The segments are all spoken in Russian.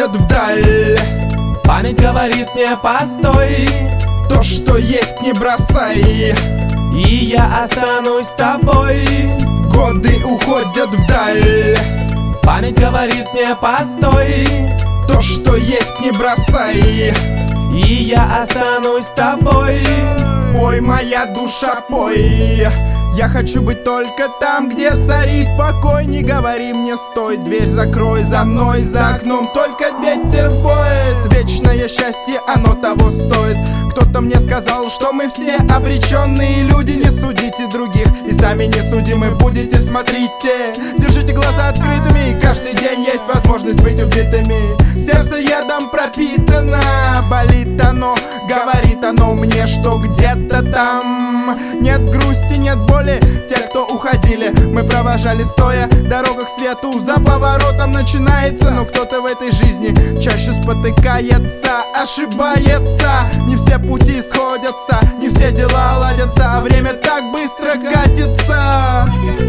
уходят вдаль. Память говорит мне постой, то, что есть, не бросай. и я останусь с тобой. Годы уходят вдаль. Память говорит мне постой, то, что есть, не бросай. и я останусь с тобой. Пой, моя душа, пой. Я хочу быть только там, где царит покой. Не говори мне стой, дверь закрой за мной. За окном только ветер воет. Вечное счастье, оно того стоит. Кто-то мне сказал, что мы все обреченные люди. Не судите других и сами не судимы будете. Смотрите, держите глаза открытыми. Каждый день есть возможность быть убитыми. Сердце ядом пропитано, болит оно, говорит оно мне, что где-то там нет грусти, нет боли. Те, кто уходили, мы провожали стоя. Дорога к свету за поворотом начинается. Но кто-то в этой жизни чаще спотыкается, ошибается. Не все пути сходятся, не все дела ладятся, а время так быстро катится.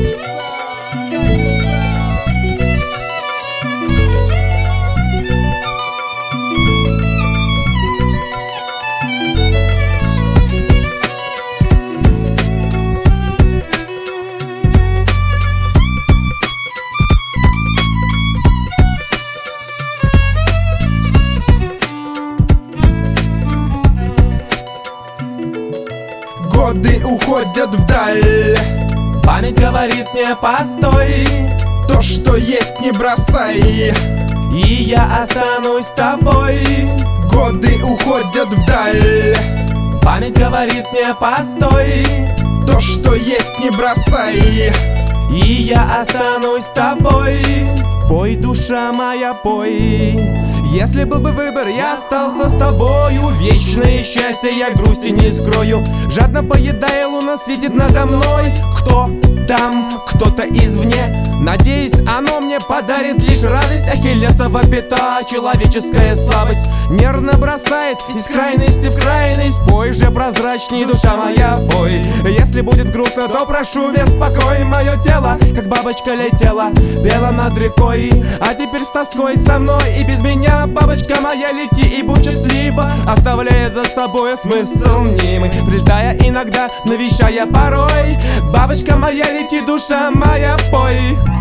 Годы уходят вдаль. Память говорит мне постой, то, что есть, не бросай. и я останусь с тобой. Годы уходят вдаль. Память говорит мне постой, то, что есть, не бросай. и я останусь с тобой. Пой, душа моя, пой. Если был бы выбор, я остался с тобою. Вечное счастье я грусти не скрою. Жадно поедая, луна светит надо мной. Кто там? Кто-то извне. Надеюсь, оно мне подарит лишь радость. Ахиллесова пята, человеческая слабость нервно бросает из крайности в крайность. Пой же прозрачней, душа моя, пой. Если будет грустно, то прошу беспокой. Мое тело, как бабочка летела, пела над рекой. А теперь с тоской со мной и без меня, бабочка моя, лети и будь счастлива, оставляя за собой смысл мнимый, прилетая иногда, навещая порой. Бабочка моя, лети, душа моя, пой.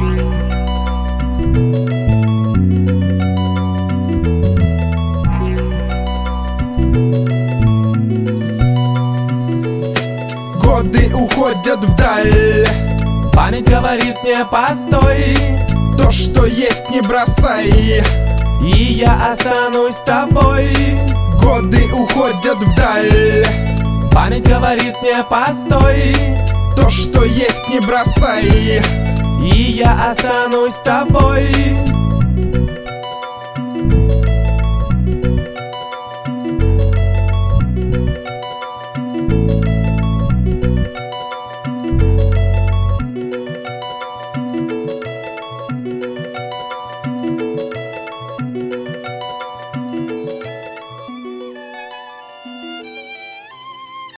Годы уходят вдаль. Память говорит мне постой, то, что есть, не бросай. и я останусь с тобой. Годы уходят вдаль. Память говорит мне постой, то, что есть, не бросай. и я останусь с тобой.